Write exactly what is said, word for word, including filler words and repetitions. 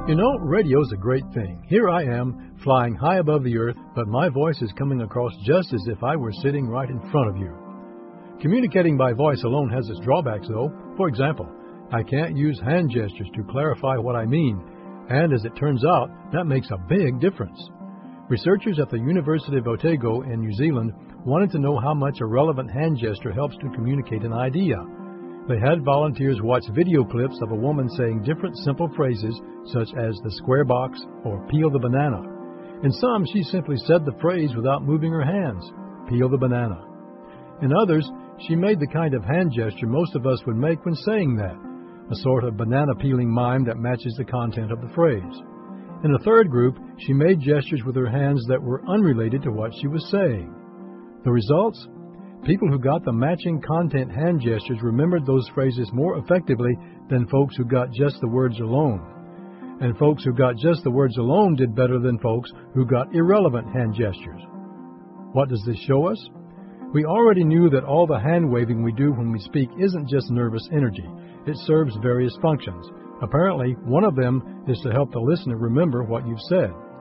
You know, radio's a great thing. Here I am, flying high above the earth, but my voice is coming across just as if I were sitting right in front of you. Communicating by voice alone has its drawbacks, though. For example, I can't use hand gestures to clarify what I mean, and as it turns out, that makes a big difference. Researchers at the University of Otago in New Zealand wanted to know how much a relevant hand gesture helps to communicate an idea. They had volunteers watch video clips of a woman saying different simple phrases such as the square box or peel the banana. In some, she simply said the phrase without moving her hands, peel the banana. In others, she made the kind of hand gesture most of us would make when saying that, a sort of banana peeling mime that matches the content of the phrase. In a third group, she made gestures with her hands that were unrelated to what she was saying. The results? People who got the matching content hand gestures remembered those phrases more effectively than folks who got just the words alone. And folks who got just the words alone did better than folks who got irrelevant hand gestures. What does this show us? We already knew that all the hand waving we do when we speak isn't just nervous energy. It serves various functions. Apparently, one of them is to help the listener remember what you've said.